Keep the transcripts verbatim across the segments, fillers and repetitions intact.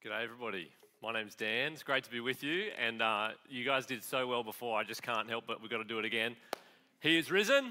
G'day everybody. My name's Dan. It's great to be with you, and uh, you guys did so well before. I just can't help but we've got to do it again. He is risen.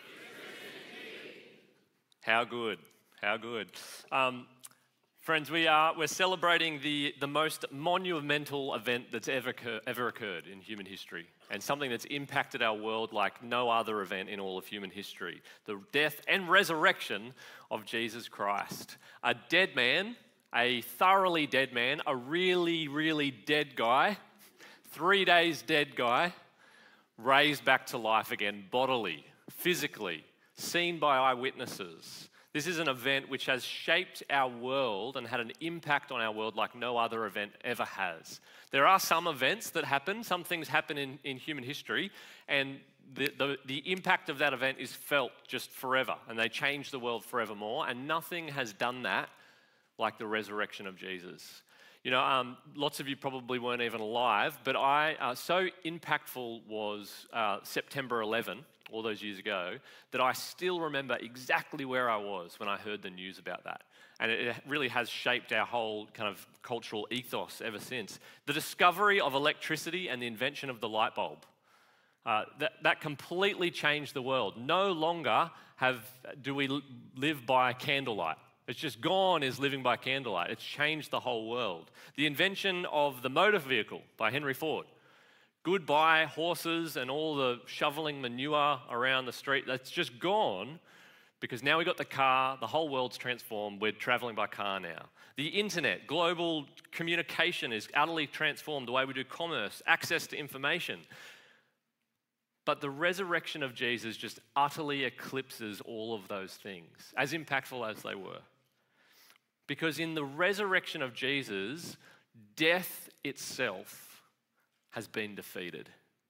He is risen. How good? How good? Um, friends, we are we're celebrating the the most monumental event that's ever occur, ever occurred in human history, and something that's impacted our world like no other event in all of human history: the death and resurrection of Jesus Christ, a dead man. A thoroughly dead man, a really, really dead guy, three days dead guy, raised back to life again, bodily, physically, seen by eyewitnesses. This is an event which has shaped our world and had an impact on our world like no other event ever has. There are some events that happen, some things happen in, in human history, and the, the, the impact of that event is felt just forever, and they change the world forevermore, and nothing has done that like the resurrection of Jesus. You know, um, lots of you probably weren't even alive, but I, uh, so impactful was uh, September eleventh, all those years ago, that I still remember exactly where I was when I heard the news about that. And it really has shaped our whole kind of cultural ethos ever since. The discovery of electricity and the invention of the light bulb. Uh, that, that completely changed the world. No longer have do we live by candlelight. It's just gone is living by candlelight. It's changed the whole world. The invention of the motor vehicle by Henry Ford. Goodbye horses and all the shoveling manure around the street. That's just gone because now we've got the car. The whole world's transformed. We're traveling by car now. The internet, global communication is utterly transformed. The way we do commerce, access to information. But the resurrection of Jesus just utterly eclipses all of those things, as impactful as they were. Because in the resurrection of Jesus, death itself has been defeated.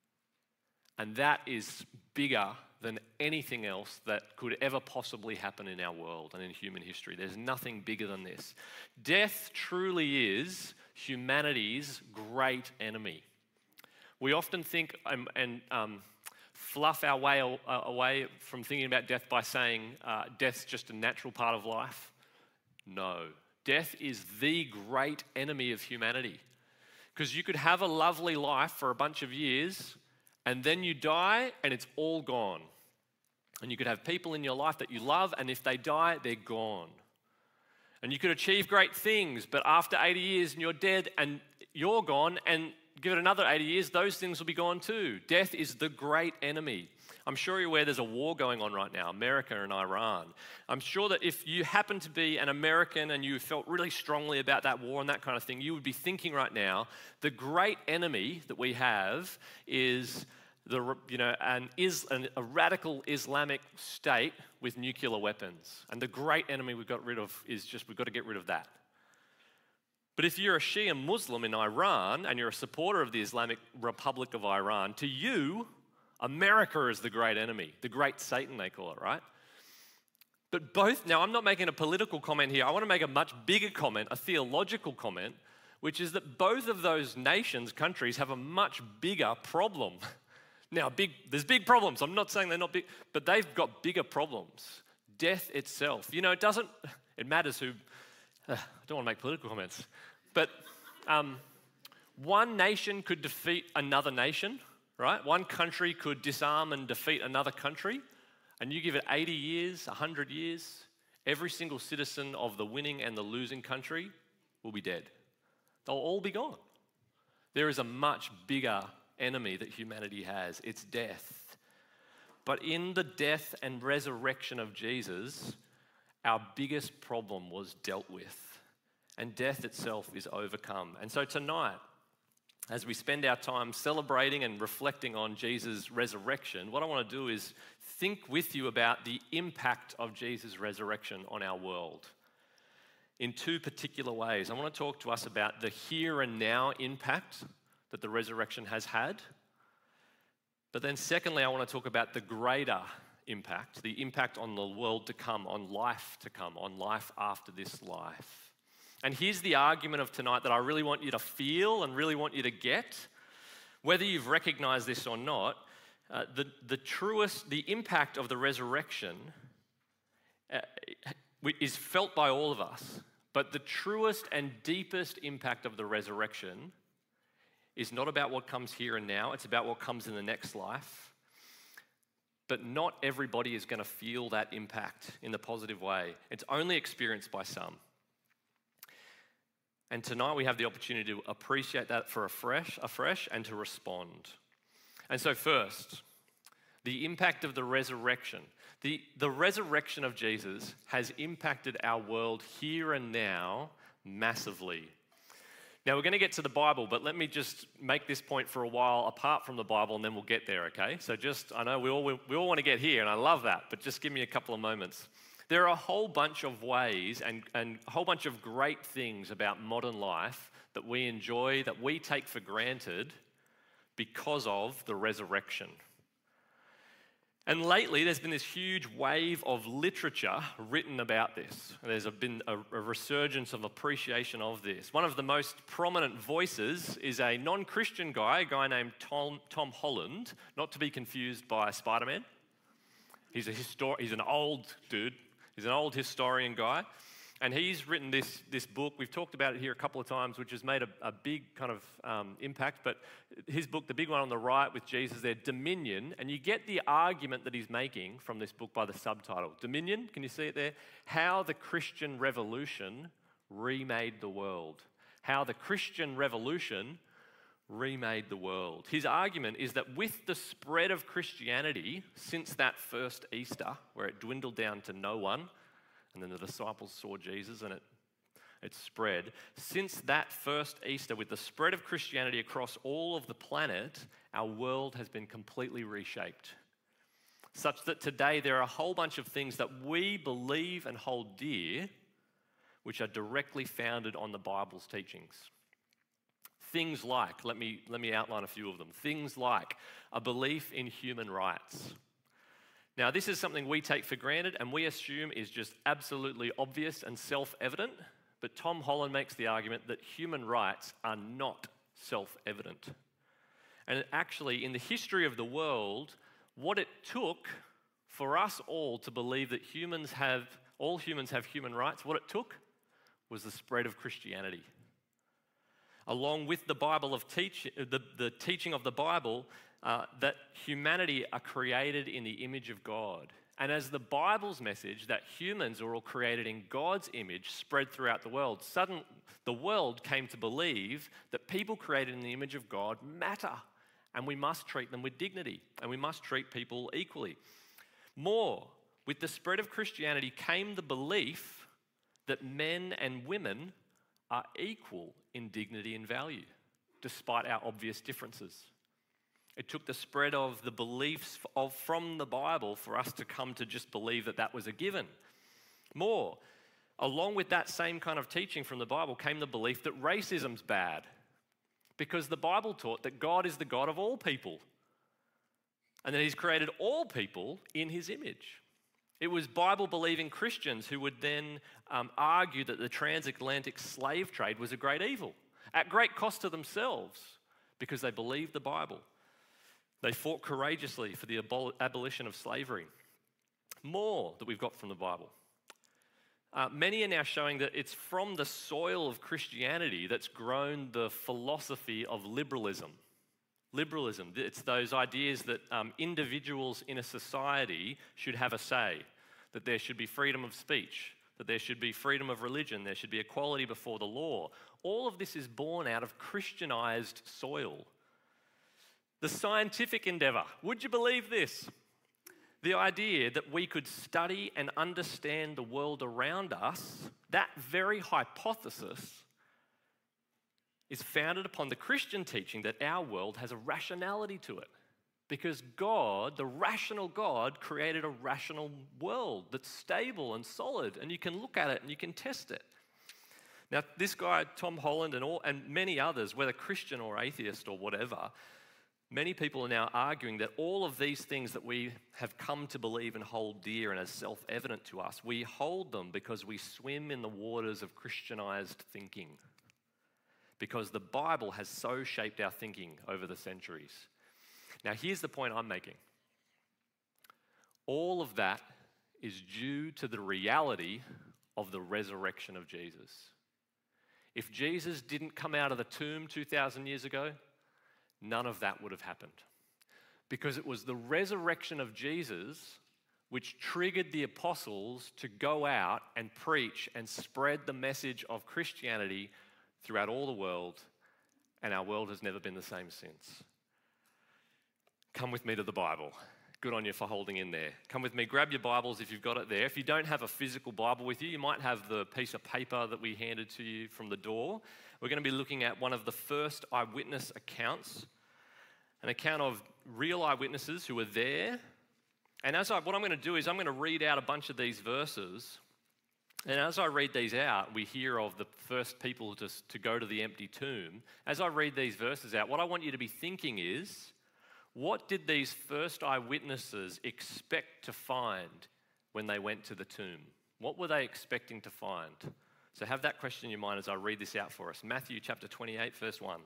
And that is bigger than anything else that could ever possibly happen in our world and in human history. There's nothing bigger than this. Death truly is humanity's great enemy. We often think um, and um, fluff our way away from thinking about death by saying uh, death's just a natural part of life. No, death is the great enemy of humanity. Because you could have a lovely life for a bunch of years and then you die and it's all gone. And you could have people in your life that you love, and if they die, they're gone. And you could achieve great things, but after eighty years and you're dead and you're gone, and give it another eighty years, those things will be gone too. Death is the great enemy. I'm sure you're aware there's a war going on right now, America and Iran. I'm sure that if you happen to be an American and you felt really strongly about that war and that kind of thing, you would be thinking right now, the great enemy that we have is the you know an is an, a radical Islamic state with nuclear weapons. And the great enemy we've got rid of is just we've got to get rid of that. But if you're a Shia Muslim in Iran and you're a supporter of the Islamic Republic of Iran, to you, America is the great enemy, the great Satan they call it, right? But both, now I'm not making a political comment here, I want to make a much bigger comment, a theological comment, which is that both of those nations, countries, have a much bigger problem. Now, big, there's big problems, I'm not saying they're not big, but they've got bigger problems. Death itself, you know, it doesn't, it matters who, uh, I don't want to make political comments, but um, one nation could defeat another nation, right? One country could disarm and defeat another country, and you give it eighty years, one hundred years, every single citizen of the winning and the losing country will be dead. They'll all be gone. There is a much bigger enemy that humanity has. It's death. But in the death and resurrection of Jesus, our biggest problem was dealt with, and death itself is overcome. And so tonight, as we spend our time celebrating and reflecting on Jesus' resurrection, what I want to do is think with you about the impact of Jesus' resurrection on our world in two particular ways. I want to talk to us about the here and now impact that the resurrection has had. But then secondly, I want to talk about the greater impact, the impact on the world to come, on life to come, on life after this life. And here's the argument of tonight that I really want you to feel and really want you to get. Whether you've recognized this or not, uh, the, the truest, the impact of the resurrection uh, is felt by all of us, But the truest and deepest impact of the resurrection is not about what comes here and now, it's about what comes in the next life. But not everybody is going to feel that impact in the positive way. It's only experienced by some. And tonight we have the opportunity to appreciate that for afresh, afresh and to respond. And so first, the impact of the resurrection. The, the resurrection of Jesus has impacted our world here and now massively. Now we're going to get to the Bible, but let me just make this point for a while apart from the Bible and then we'll get there, okay? So just, I know we all, we all want to get here and I love that, but just give me a couple of moments. There are a whole bunch of ways and, and a whole bunch of great things about modern life that we enjoy, that we take for granted because of the resurrection. And lately, there's been this huge wave of literature written about this. There's been a, a resurgence of appreciation of this. One of the most prominent voices is a non-Christian guy, a guy named Tom, Tom Holland, not to be confused by Spider-Man. He's, a histor- he's an old dude. He's an old historian guy. And he's written this, this book. We've talked about it here a couple of times, which has made a, a big kind of um, impact. But his book, the big one on the right with Jesus there, Dominion. And you get the argument that he's making from this book by the subtitle. Dominion, can you see it there? How the Christian Revolution remade the world. How the Christian Revolution remade the world. His argument is that with the spread of Christianity since that first Easter, where it dwindled down to no one, and then the disciples saw Jesus and it, it spread. Since that first Easter, with the spread of Christianity across all of the planet, our world has been completely reshaped. Such that today there are a whole bunch of things that we believe and hold dear, which are directly founded on the Bible's teachings. Things like, let me, let me outline a few of them. Things like a belief in human rights. Now, this is something we take for granted and we assume is just absolutely obvious and self-evident, but Tom Holland makes the argument that human rights are not self-evident. And actually, in the history of the world, what it took for us all to believe that humans have, all humans have human rights, what it took was the spread of Christianity. Along with the Bible of teach, the, the teaching of the Bible, Uh, that humanity are created in the image of God. And as the Bible's message that humans are all created in God's image spread throughout the world, suddenly the world came to believe that people created in the image of God matter and we must treat them with dignity and we must treat people equally. More, with the spread of Christianity came the belief that men and women are equal in dignity and value, despite our obvious differences. It took the spread of the beliefs of, from the Bible for us to come to just believe that that was a given. More, along with that same kind of teaching from the Bible came the belief that racism's bad, because the Bible taught that God is the God of all people and that he's created all people in his image. It was Bible-believing Christians who would then um, argue that the transatlantic slave trade was a great evil, at great cost to themselves, because they believed the Bible. They fought courageously for the abol- abolition of slavery. More that we've got from the Bible. Uh, many are now showing that it's from the soil of Christianity that's grown the philosophy of liberalism. Liberalism, it's those ideas that um, individuals in a society should have a say, that there should be freedom of speech, that there should be freedom of religion, there should be equality before the law. All of this is born out of Christianized soil. The scientific endeavor, would you believe this? The idea that we could study and understand the world around us, that very hypothesis is founded upon the Christian teaching that our world has a rationality to it. Because God, the rational God, created a rational world that's stable and solid, and you can look at it and you can test it. Now, this guy, Tom Holland, and, all, and many others, whether Christian or atheist or whatever, many people are now arguing that all of these things that we have come to believe and hold dear and as self-evident to us, we hold them because we swim in the waters of Christianized thinking. Because the Bible has so shaped our thinking over the centuries. Now, here's the point I'm making. All of that is due to the reality of the resurrection of Jesus. If Jesus didn't come out of the tomb two thousand years ago, none of that would have happened. Because it was the resurrection of Jesus which triggered the apostles to go out and preach and spread the message of Christianity throughout all the world, and our world has never been the same since. Come with me to the Bible. Good on you for holding in there. Come with me, grab your Bibles if you've got it there. If you don't have a physical Bible with you, you might have the piece of paper that we handed to you from the door. We're going to be looking at one of the first eyewitness accounts, an account of real eyewitnesses who were there. And as I, what I'm going to do is I'm going to read out a bunch of these verses. And as I read these out, we hear of the first people to, to go to the empty tomb. As I read these verses out, what I want you to be thinking is, what did these first eyewitnesses expect to find when they went to the tomb? What were they expecting to find? So have that question in your mind as I read this out for us. Matthew chapter twenty-eight, verse one.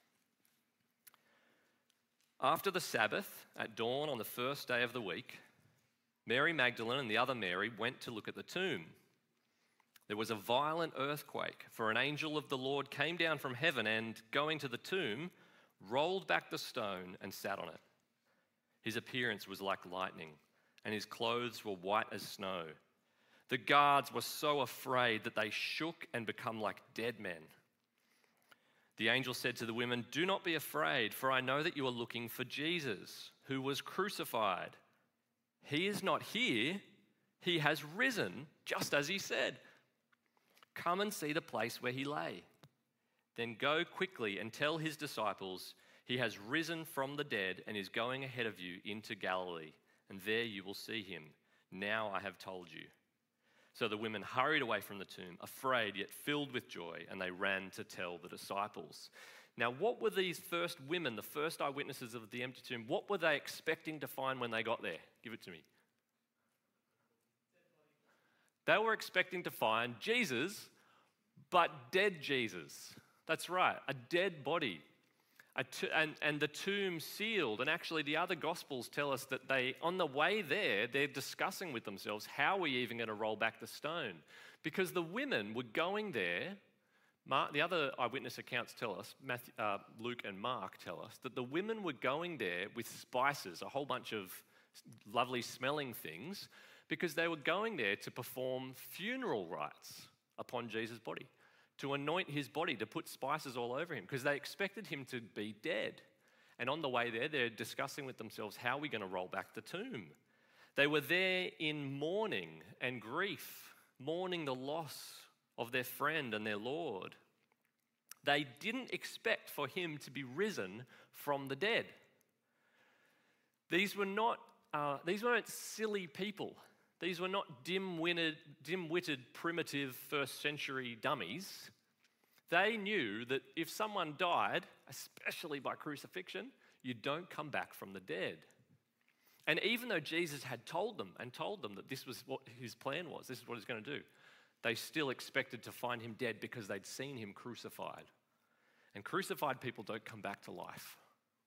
After the Sabbath, at dawn on the first day of the week, Mary Magdalene and the other Mary went to look at the tomb. There was a violent earthquake, for an angel of the Lord came down from heaven and, going to the tomb, rolled back the stone and sat on it. His appearance was like lightning, and his clothes were white as snow. The guards were so afraid that they shook and became like dead men. The angel said to the women, "Do not be afraid, for I know that you are looking for Jesus, who was crucified. He is not here. He has risen, just as he said. Come and see the place where he lay. Then go quickly and tell his disciples, he has risen from the dead and is going ahead of you into Galilee, and there you will see him. Now I have told you." So the women hurried away from the tomb, afraid yet filled with joy, and they ran to tell the disciples. Now, what were these first women, the first eyewitnesses of the empty tomb, what were they expecting to find when they got there? Give it to me. They were expecting to find Jesus, but dead Jesus. That's right, a dead body. A to- and, and the tomb sealed. And actually the other Gospels tell us that they, on the way there, they're discussing with themselves, how are we even going to roll back the stone? Because the women were going there. Mark, the other eyewitness accounts tell us, Matthew, uh, Luke and Mark tell us, that the women were going there with spices, a whole bunch of lovely smelling things, because they were going there to perform funeral rites upon Jesus' body, to anoint his body, to put spices all over him, because they expected him to be dead. And on the way there, they're discussing with themselves, how are we going to roll back the tomb? They were there in mourning and grief, mourning the loss of their friend and their Lord. They didn't expect for him to be risen from the dead. These were not, uh, these weren't silly people. These were not dim-witted, dim-witted, primitive first century dummies. They knew that if someone died, especially by crucifixion, you don't come back from the dead. And even though Jesus had told them and told them that this was what his plan was, this is what he's going to do, they still expected to find him dead because they'd seen him crucified. And crucified people don't come back to life,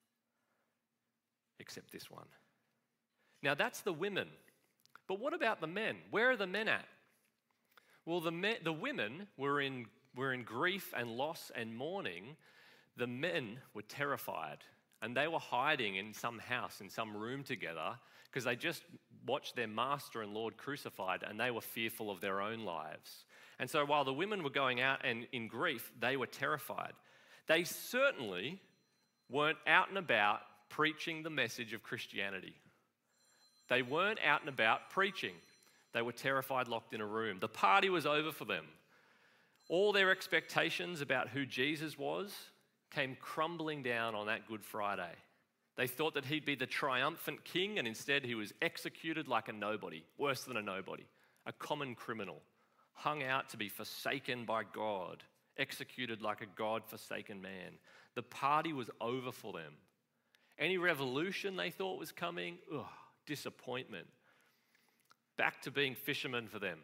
except this one. Now that's the women. But what about the men? Where are the men at? Well, the men, the women were in, were in grief and loss and mourning. The men were terrified, and they were hiding in some house, in some room together, because they just watched their master and Lord crucified, and they were fearful of their own lives. And so while the women were going out and in grief, they were terrified. They certainly weren't out and about preaching the message of Christianity. They weren't out and about preaching. They were terrified, locked in a room. The party was over for them. All their expectations about who Jesus was came crumbling down on that Good Friday. They thought that he'd be the triumphant king, and instead he was executed like a nobody, worse than a nobody, a common criminal, hung out to be forsaken by God, executed like a God-forsaken man. The party was over for them. Any revolution they thought was coming, ugh, disappointment. Back to being fishermen for them.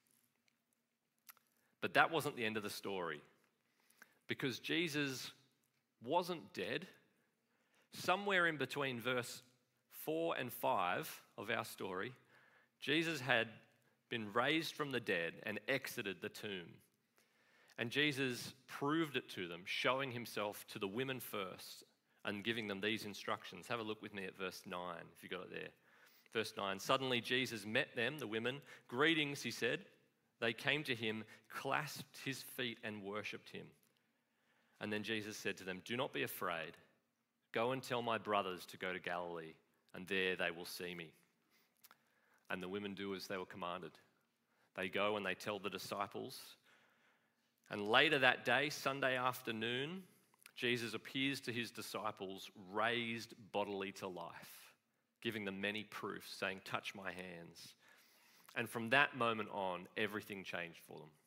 But that wasn't the end of the story, because Jesus wasn't dead. Somewhere in between verse four and five of our story, Jesus had been raised from the dead, and exited the tomb. And Jesus proved it to them, showing himself to the women first and giving them these instructions. Have a look with me at verse nine, if you got it there. Verse nine, suddenly Jesus met them, the women. Greetings, he said. They came to him, clasped his feet and worshipped him. And then Jesus said to them, do not be afraid. Go and tell my brothers to go to Galilee, and there they will see me. And the women do as they were commanded. They go and they tell the disciples. And later that day, Sunday afternoon, Jesus appears to his disciples raised bodily to life, giving them many proofs, saying, touch my hands. And from that moment on, everything changed for them.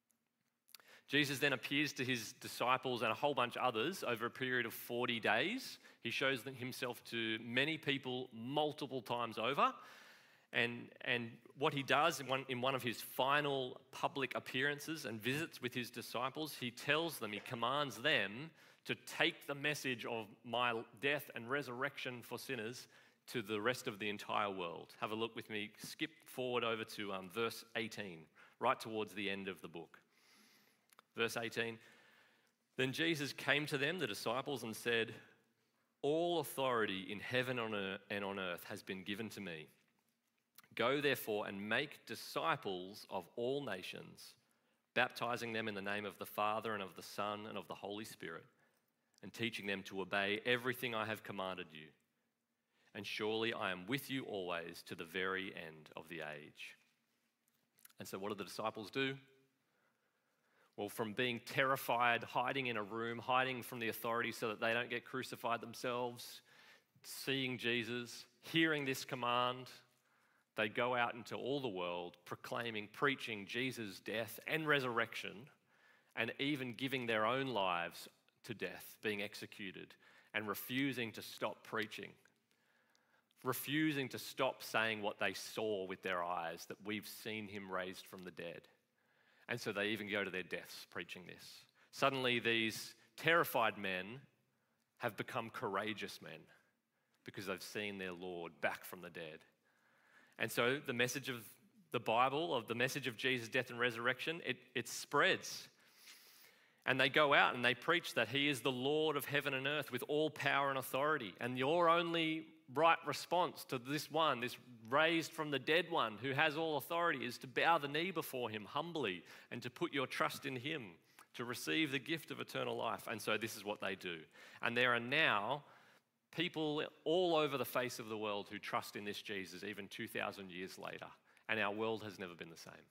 Jesus then appears to his disciples and a whole bunch of others over a period of forty days. He shows himself to many people multiple times over. And, and what he does in one, in one of his final public appearances and visits with his disciples, he tells them, he commands them to take the message of my death and resurrection for sinners to the rest of the entire world. Have a look with me. Skip forward over to um, verse eighteen, right towards the end of the book. Verse eighteen, then Jesus came to them, the disciples, and said, all authority in heaven and on earth has been given to me. Go therefore and make disciples of all nations, baptizing them in the name of the Father and of the Son and of the Holy Spirit, and teaching them to obey everything I have commanded you. And surely I am with you always to the very end of the age. And so what do the disciples do? Well, from being terrified, hiding in a room, hiding from the authorities so that they don't get crucified themselves, seeing Jesus, hearing this command, they go out into all the world proclaiming, preaching Jesus' death and resurrection, and even giving their own lives to death, being executed, and refusing to stop preaching, refusing to stop saying what they saw with their eyes, that we've seen him raised from the dead. And so they even go to their deaths preaching this. Suddenly these terrified men have become courageous men because they've seen their Lord back from the dead. And so the message of the Bible, of the message of Jesus' death and resurrection, it, it spreads. And they go out and they preach that he is the Lord of heaven and earth with all power and authority. And your only right response to this one, this raised from the dead one who has all authority, is to bow the knee before him humbly and to put your trust in him, to receive the gift of eternal life. And so this is what they do. And there are now people all over the face of the world who trust in this Jesus even two thousand years later. And our world has never been the same.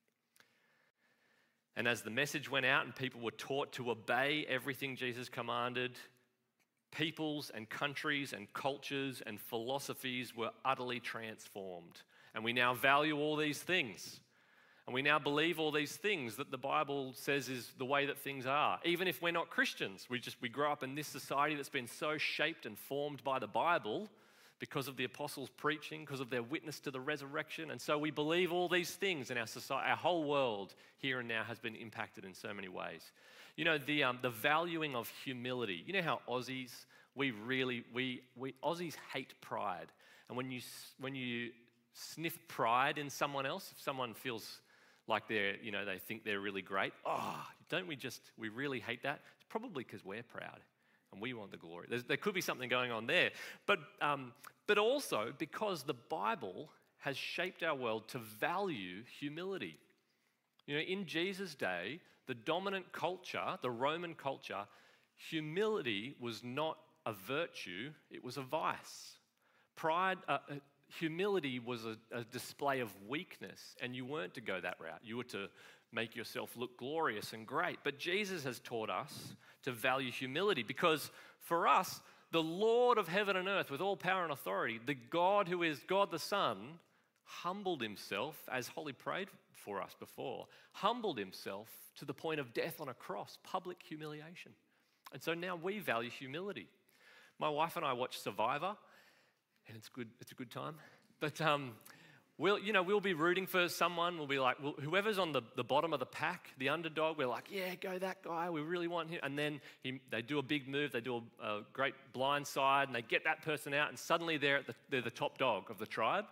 And as the message went out and people were taught to obey everything Jesus commanded, peoples and countries and cultures and philosophies were utterly transformed. And we now value all these things. And we now believe all these things that the Bible says is the way that things are. Even if we're not Christians, we just we grow up in this society that's been so shaped and formed by the Bible because of the apostles' preaching, because of their witness to the resurrection. And so we believe all these things in our society. Our whole world here and now has been impacted in so many ways. You know, the um, the valuing of humility. You know how Aussies, we really, we, we Aussies hate pride. And when you, when you sniff pride in someone else, if someone feels like they're, you know, they think they're really great, oh, don't we just, we really hate that? It's probably because we're proud and we want the glory. There's, there could be something going on there. But, um, but also because the Bible has shaped our world to value humility. You know, in Jesus' day, the dominant culture, the Roman culture, humility was not a virtue, it was a vice. Pride, uh, uh, humility was a, a display of weakness, and you weren't to go that route. You were to make yourself look glorious and great. But Jesus has taught us to value humility because for us, the Lord of heaven and earth with all power and authority, the God who is God the Son, humbled himself, as Holly prayed for us before, humbled himself to the point of death on a cross, public humiliation. And so now we value humility. My wife and I watch Survivor, and it's good. It's a good time. But um, we'll, you know, we'll be rooting for someone. We'll be like, well, whoever's on the, the bottom of the pack, the underdog, we're like, yeah, go that guy. We really want him. And then he, they do a big move. They do a, a great blind side, and they get that person out, and suddenly they're, at the, they're the top dog of the tribe.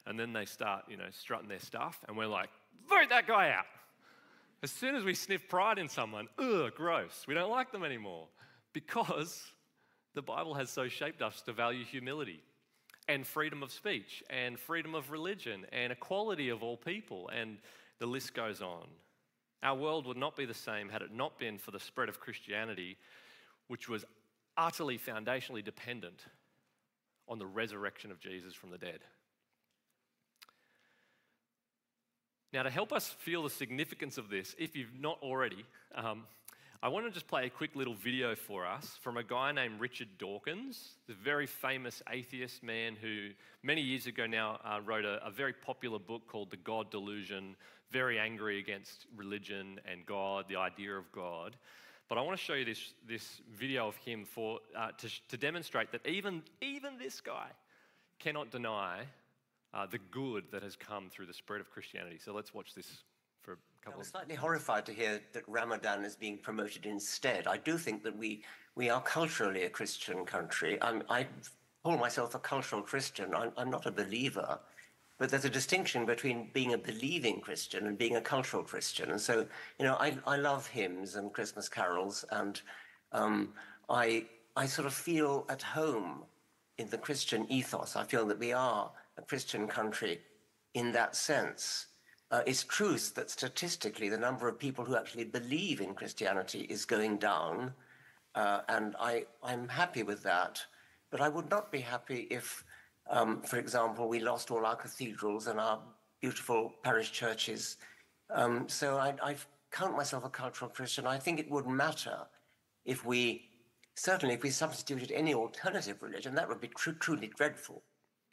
and then they start, you know, strutting their stuff, and we're like, vote that guy out. As soon as we sniff pride in someone, ugh, gross. We don't like them anymore because the Bible has so shaped us to value humility and freedom of speech and freedom of religion and equality of all people, and the list goes on. Our world would not be the same had it not been for the spread of Christianity, which was utterly foundationally dependent on the resurrection of Jesus from the dead. Now, to help us feel the significance of this, if you've not already, um, I want to just play a quick little video for us from a guy named Richard Dawkins, the very famous atheist man who many years ago now uh, wrote a, a very popular book called The God Delusion, very angry against religion and God, the idea of God. But I want to show you this, this video of him for, uh, to, to demonstrate that even, even this guy cannot deny uh, the good that has come through the spread of Christianity. So let's watch this for a couple I'm of... slightly horrified to hear that Ramadan is being promoted instead. I do think that we, we are culturally a Christian country. I'm, I call myself a cultural Christian. I'm, I'm not a believer. But there's a distinction between being a believing Christian and being a cultural Christian. And so, you know, I, I love hymns and Christmas carols, and um, I, I sort of feel at home in the Christian ethos. I feel that we are a Christian country in that sense. Uh, it's true that statistically the number of people who actually believe in Christianity is going down, uh, and I, I'm happy with that. But I would not be happy if, um, for example, we lost all our cathedrals and our beautiful parish churches. Um, so I, I count myself a cultural Christian. I think it would matter if we, certainly if we substituted any alternative religion. That would be tr- truly dreadful.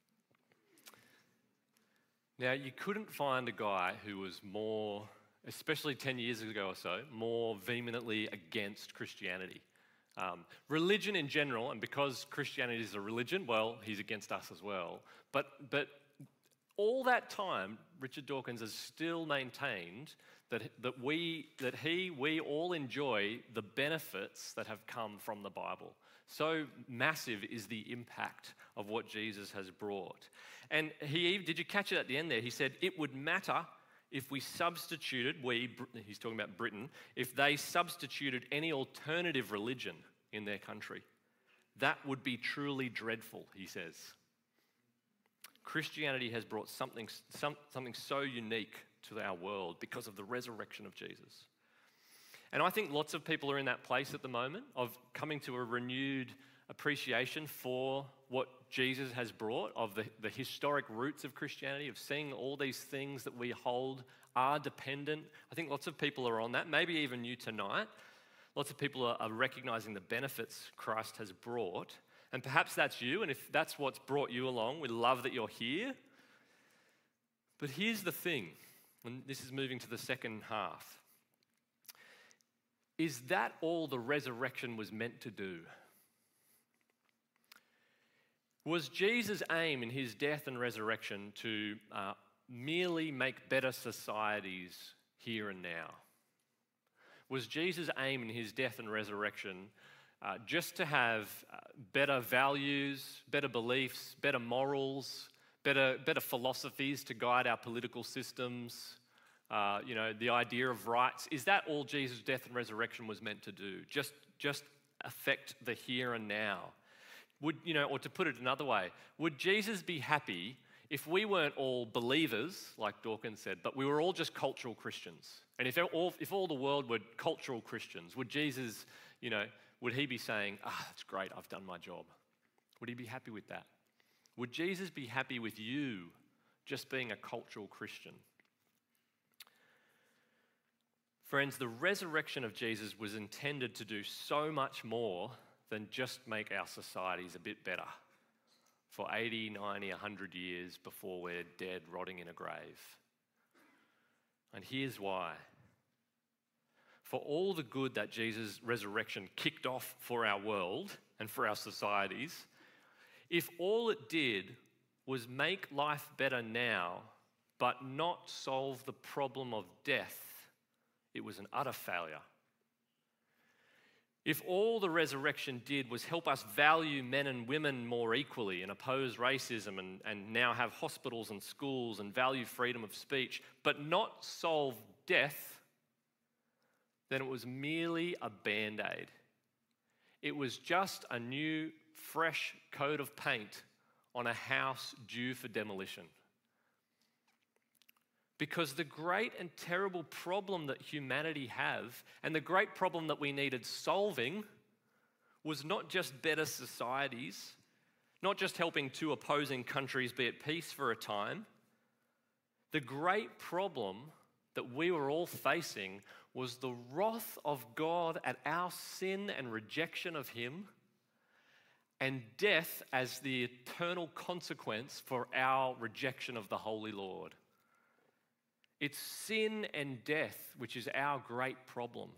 Now, you couldn't find a guy who was more, especially ten years ago or so, more vehemently against Christianity. Um, religion in general, and because Christianity is a religion, well, he's against us as well. But, but all that time, Richard Dawkins has still maintained that, that, we, that he, we all enjoy the benefits that have come from the Bible. So massive is the impact of what Jesus has brought. And he, did you catch it at the end there? He said it would matter if we substituted, we, he's talking about Britain, if they substituted any alternative religion in their country. That would be truly dreadful, he says. Christianity has brought something, some, something so unique to our world because of the resurrection of Jesus. And I think lots of people are in that place at the moment of coming to a renewed appreciation for what Jesus has brought, of the, the historic roots of Christianity, of seeing all these things that we hold are dependent. I think lots of people are on that, maybe even you tonight. Lots of people are, are recognizing the benefits Christ has brought. And perhaps that's you, and if that's what's brought you along, we love that you're here. But here's the thing, and this is moving to the second half. Is that all the resurrection was meant to do? Was Jesus' aim in his death and resurrection to uh, merely make better societies here and now? Was Jesus' aim in his death and resurrection uh, just to have uh, better values, better beliefs, better morals, better, better philosophies to guide our political systems, uh, you know, the idea of rights? Is that all Jesus' death and resurrection was meant to do? Just, just affect the here and now? Would, you know, or to put it another way, would Jesus be happy if we weren't all believers, like Dawkins said, but we were all just cultural Christians? And if all, if all the world were cultural Christians, would Jesus, you know, would he be saying, ah, that's great, I've done my job? Would he be happy with that? Would Jesus be happy with you just being a cultural Christian? Friends, the resurrection of Jesus was intended to do so much more than just make our societies a bit better for eighty, ninety, one hundred years before we're dead, rotting in a grave. And here's why. For all the good that Jesus' resurrection kicked off for our world and for our societies, if all it did was make life better now, but not solve the problem of death, it was an utter failure. If all the resurrection did was help us value men and women more equally and oppose racism and, and now have hospitals and schools and value freedom of speech, but not solve death, then it was merely a band-aid. It was just a new, fresh coat of paint on a house due for demolition. Because the great and terrible problem that humanity have, and the great problem that we needed solving, was not just better societies, not just helping two opposing countries be at peace for a time. The great problem that we were all facing was the wrath of God at our sin and rejection of Him, and death as the eternal consequence for our rejection of the Holy Lord. It's sin and death which is our great problem.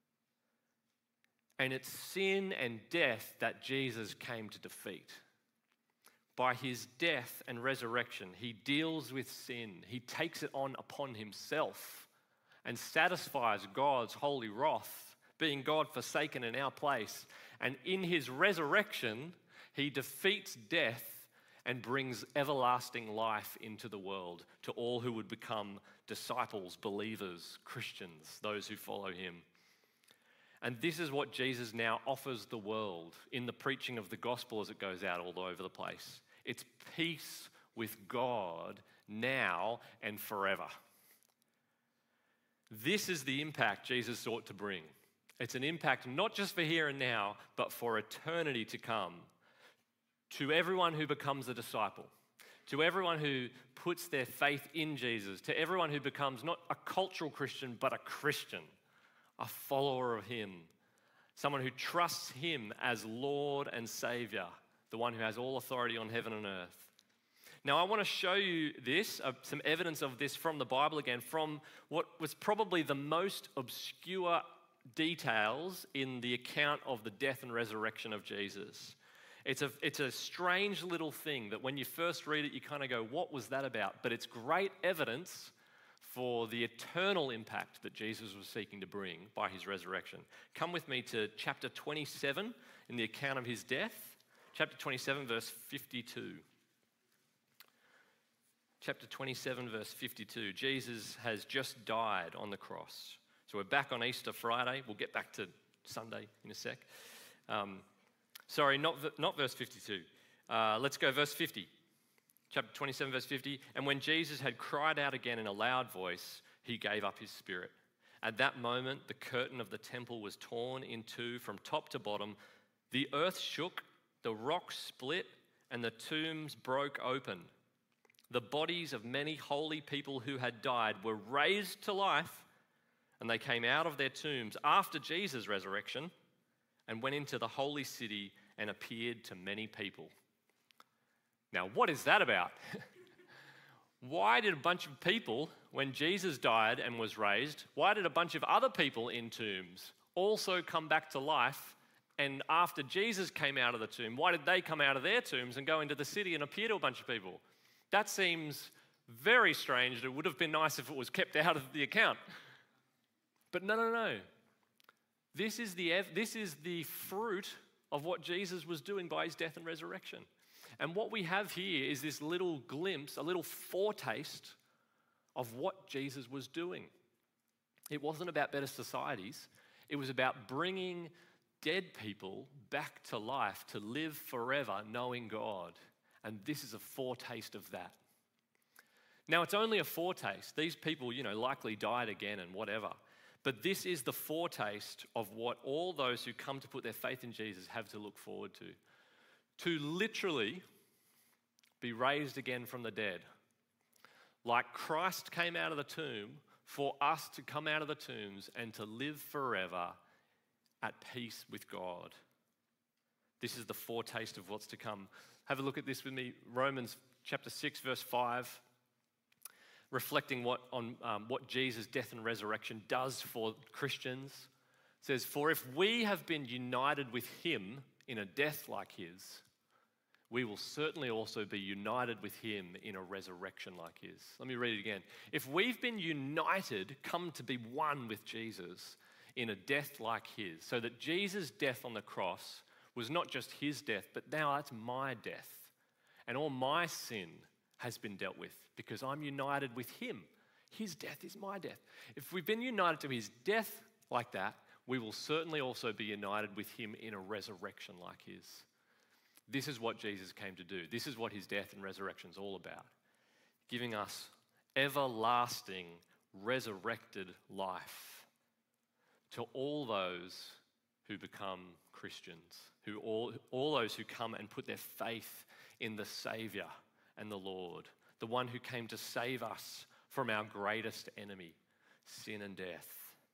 And it's sin and death that Jesus came to defeat. By His death and resurrection, He deals with sin. He takes it on upon Himself and satisfies God's holy wrath, being God forsaken in our place. And in His resurrection, He defeats death and brings everlasting life into the world to all who would become disciples, believers, Christians, those who follow Him. And this is what Jesus now offers the world in the preaching of the gospel as it goes out all over the place. It's peace with God now and forever. This is the impact Jesus sought to bring. It's an impact not just for here and now, but for eternity to come. To everyone who becomes a disciple, to everyone who puts their faith in Jesus, to everyone who becomes not a cultural Christian, but a Christian, a follower of Him, someone who trusts Him as Lord and Savior, the one who has all authority on heaven and earth. Now, I want to show you this, uh, some evidence of this from the Bible again, from what was probably the most obscure details in the account of the death and resurrection of Jesus. It's a, it's a strange little thing that when you first read it, you kind of go, what was that about? But it's great evidence for the eternal impact that Jesus was seeking to bring by His resurrection. Come with me to chapter twenty-seven in the account of His death. Chapter twenty-seven, verse fifty-two. Chapter twenty-seven, verse fifty-two. Jesus has just died on the cross. So we're back on Easter Friday. We'll get back to Sunday in a sec. Um, Sorry, not, not verse fifty-two. Uh, let's go verse fifty. Chapter twenty-seven, verse fifty. And when Jesus had cried out again in a loud voice, He gave up His spirit. At that moment, the curtain of the temple was torn in two from top to bottom. The earth shook, the rocks split, and the tombs broke open. The bodies of many holy people who had died were raised to life, and they came out of their tombs after Jesus' resurrection and went into the holy city and appeared to many people. Now, what is that about? Why did a bunch of people, when Jesus died and was raised, why did a bunch of other people in tombs also come back to life? And after Jesus came out of the tomb, why did they come out of their tombs and go into the city and appear to a bunch of people? That seems very strange. It would have been nice if it was kept out of the account. But no, no, no. This is the, this is the fruit of what Jesus was doing by His death and resurrection. And what we have here is this little glimpse, a little foretaste of what Jesus was doing. It wasn't about better societies. It was about bringing dead people back to life to live forever knowing God. And this is a foretaste of that. Now, it's only a foretaste. These people, you know, likely died again and whatever. But this is the foretaste of what all those who come to put their faith in Jesus have to look forward to. To literally be raised again from the dead. Like Christ came out of the tomb, for us to come out of the tombs and to live forever at peace with God. This is the foretaste of what's to come. Have a look at this with me. Romans chapter six, verse five. Reflecting what on um, what Jesus' death and resurrection does for Christians. It says, for if we have been united with Him in a death like His, we will certainly also be united with Him in a resurrection like His. Let me read it again. If we've been united, come to be one with Jesus in a death like his, so that Jesus' death on the cross was not just his death, but now that's my death. And all my sin has been dealt with because I'm united with him. His death is my death. If we've been united to his death like that, we will certainly also be united with him in a resurrection like his. This is what Jesus came to do. This is what his death and resurrection is all about. Giving us everlasting, resurrected life to all those who become Christians, who all, all those who come and put their faith in the Saviour and the Lord, the one who came to save us from our greatest enemy, sin and death.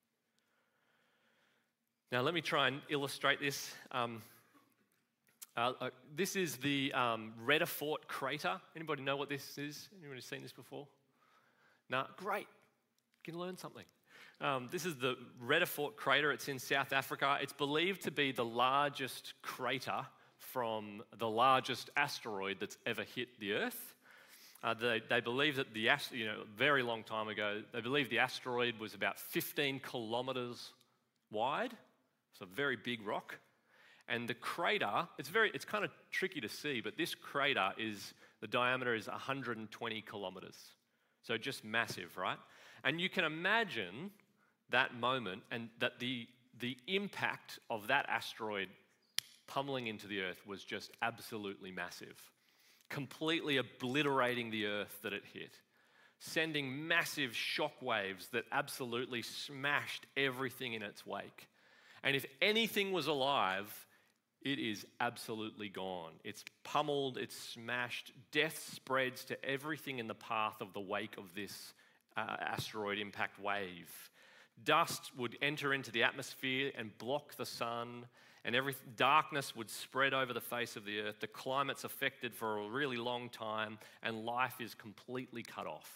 Now, let me try and illustrate this. Um, uh, uh, this is the um, Redefort crater. Anybody know what this is? Anybody seen this before? No? Great. You can learn something. Um, this is the Redefort crater. It's in South Africa. It's believed to be the largest crater from the largest asteroid that's ever hit the Earth. Uh, they, they believe that the, you know, a very long time ago, they believe the asteroid was about fifteen kilometres wide. It's a very big rock. And the crater, it's very, it's kind of tricky to see, but this crater is, the diameter is one hundred twenty kilometres. So just massive, right? And you can imagine that moment and that the, the impact of that asteroid pummeling into the Earth was just absolutely massive, completely obliterating the Earth that it hit, sending massive shock waves that absolutely smashed everything in its wake. And if anything was alive, it is absolutely gone. It's pummeled, it's smashed. Death spreads to everything in the path of the wake of this uh, asteroid impact wave. Dust would enter into the atmosphere and block the sun, and every darkness would spread over the face of the earth. The climate's affected for a really long time, and life is completely cut off.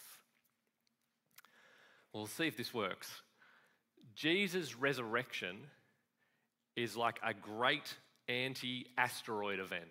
Well, we'll see if this works. Jesus' resurrection is like a great anti-asteroid event.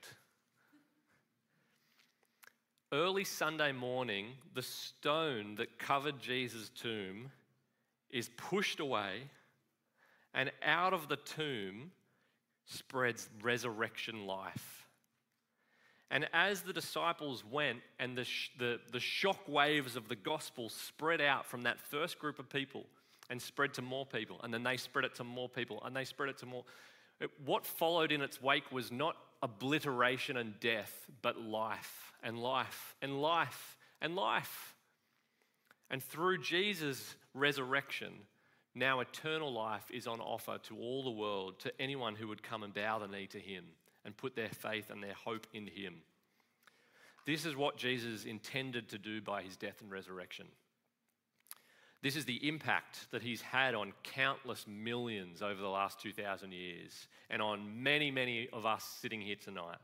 Early Sunday morning, the stone that covered Jesus' tomb is pushed away, and out of the tomb spreads resurrection life. And as the disciples went and the, sh- the, the shock waves of the gospel spread out from that first group of people and spread to more people, and then they spread it to more people, and they spread it to more. It, what followed in its wake was not obliteration and death, but life and life and life and life. And through Jesus' resurrection, now eternal life is on offer to all the world, to anyone who would come and bow the knee to him and put their faith and their hope in him. This is what Jesus intended to do by his death and resurrection. This is the impact that he's had on countless millions over the last two thousand years and on many, many of us sitting here tonight.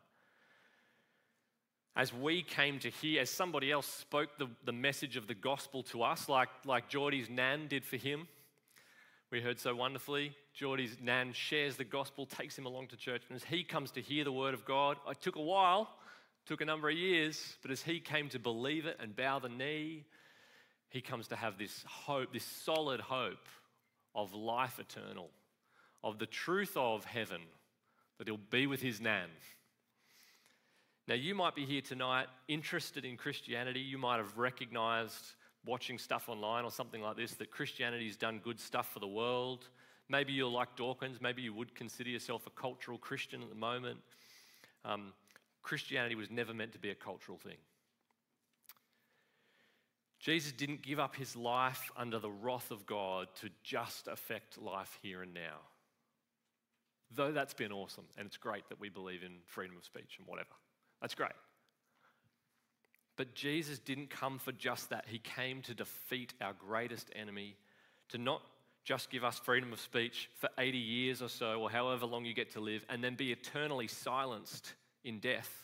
As we came to hear, as somebody else spoke the, the message of the gospel to us, like, like Geordie's nan did for him, we heard so wonderfully. Geordie's nan shares the gospel, takes him along to church, and as he comes to hear the word of God, it took a while, took a number of years, but as he came to believe it and bow the knee, he comes to have this hope, this solid hope of life eternal, of the truth of heaven, that he'll be with his nan. Now, you might be here tonight interested in Christianity. You might have recognized, watching stuff online or something like this, that Christianity's done good stuff for the world. Maybe you're like Dawkins. Maybe you would consider yourself a cultural Christian at the moment. Um, Christianity was never meant to be a cultural thing. Jesus didn't give up his life under the wrath of God to just affect life here and now. Though that's been awesome, and it's great that we believe in freedom of speech and whatever. That's great. But Jesus didn't come for just that. He came to defeat our greatest enemy, to not just give us freedom of speech for eighty years or so, or however long you get to live, and then be eternally silenced in death.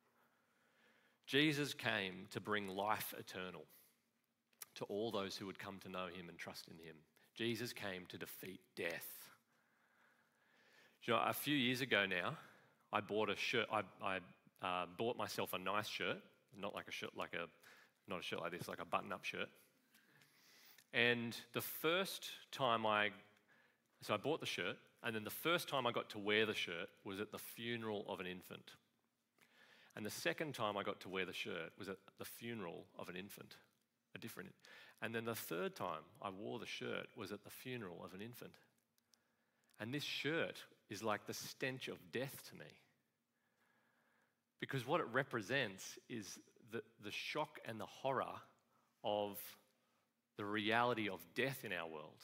Jesus came to bring life eternal to all those who would come to know him and trust in him. Jesus came to defeat death. You know, a few years ago now, I bought a shirt. I, I uh, bought myself a nice shirt, not like a shirt, like a, not a shirt like this, like a button-up shirt. And the first time I So I bought the shirt, and then the first time I got to wear the shirt was at the funeral of an infant. And the second time I got to wear the shirt was at the funeral of an infant, a different. And then the third time I wore the shirt was at the funeral of an infant. And this shirt is like the stench of death to me. Because what it represents is the, the shock and the horror of the reality of death in our world.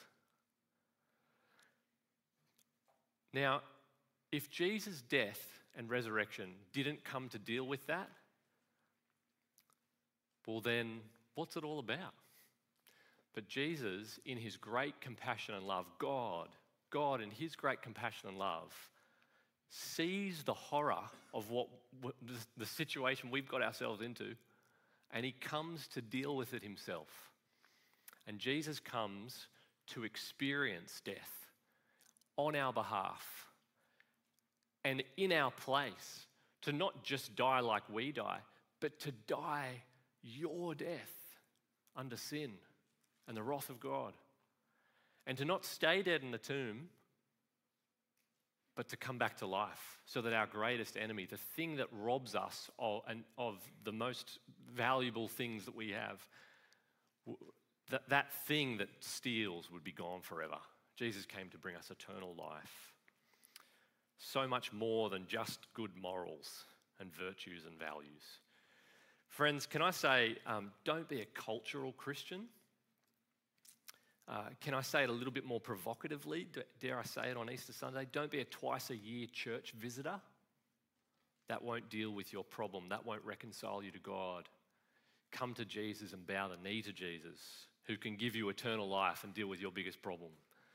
Now, if Jesus' death and resurrection didn't come to deal with that, well then, what's it all about? But Jesus, in his great compassion and love, God, God in his great compassion and love, sees the horror of what the situation we've got ourselves into, and he comes to deal with it himself. And Jesus comes to experience death on our behalf and in our place, to not just die like we die, but to die your death under sin and the wrath of God. And to not stay dead in the tomb, but to come back to life, so that our greatest enemy, the thing that robs us of, of the most valuable things that we have, that, that thing that steals would be gone forever. Jesus came to bring us eternal life. So much more than just good morals and virtues and values. Friends, can I say, um, don't be a cultural Christian. Uh, can I say it a little bit more provocatively? Dare I say it on Easter Sunday? Don't be a twice a year church visitor. That won't deal with your problem. That won't reconcile you to God. Come to Jesus and bow the knee to Jesus, who can give you eternal life and deal with your biggest problem.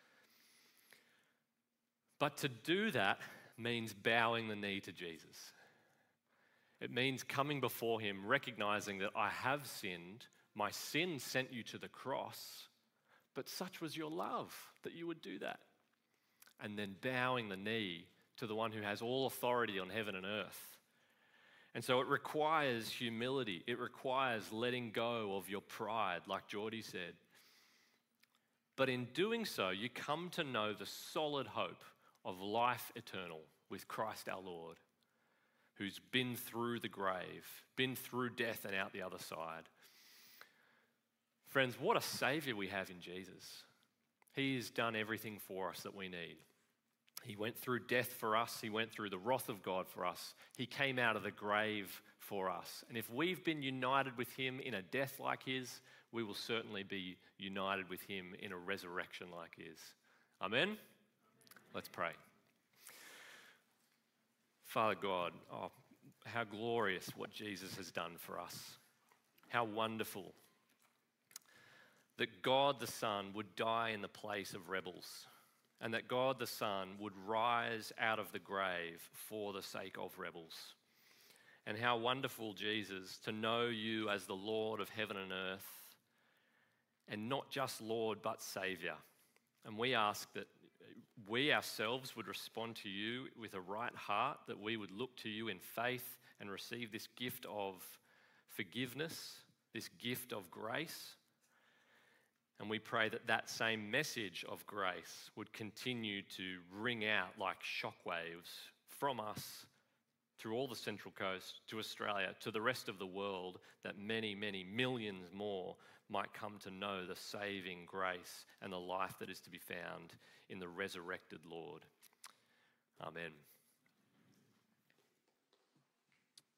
But to do that means bowing the knee to Jesus. It means coming before him, recognizing that I have sinned, my sin sent you to the cross, but such was your love that you would do that. And then bowing the knee to the one who has all authority on heaven and earth. And so it requires humility. It requires letting go of your pride, like Geordie said. But in doing so, you come to know the solid hope of life eternal with Christ our Lord, who's been through the grave, been through death and out the other side. Friends, what a Saviour we have in Jesus. He has done everything for us that we need. He went through death for us. He went through the wrath of God for us. He came out of the grave for us. And if we've been united with him in a death like his, we will certainly be united with him in a resurrection like his. Amen? Let's pray. Father God, oh, how glorious what Jesus has done for us. How wonderful that God the Son would die in the place of rebels, and that God the Son would rise out of the grave for the sake of rebels. And how wonderful, Jesus, to know you as the Lord of heaven and earth, and not just Lord, but Saviour. And we ask that we ourselves would respond to you with a right heart, that we would look to you in faith and receive this gift of forgiveness, this gift of grace. And we pray that that same message of grace would continue to ring out like shockwaves from us through all the Central Coast, to Australia, to the rest of the world, that many, many millions more might come to know the saving grace and the life that is to be found in the resurrected Lord. Amen.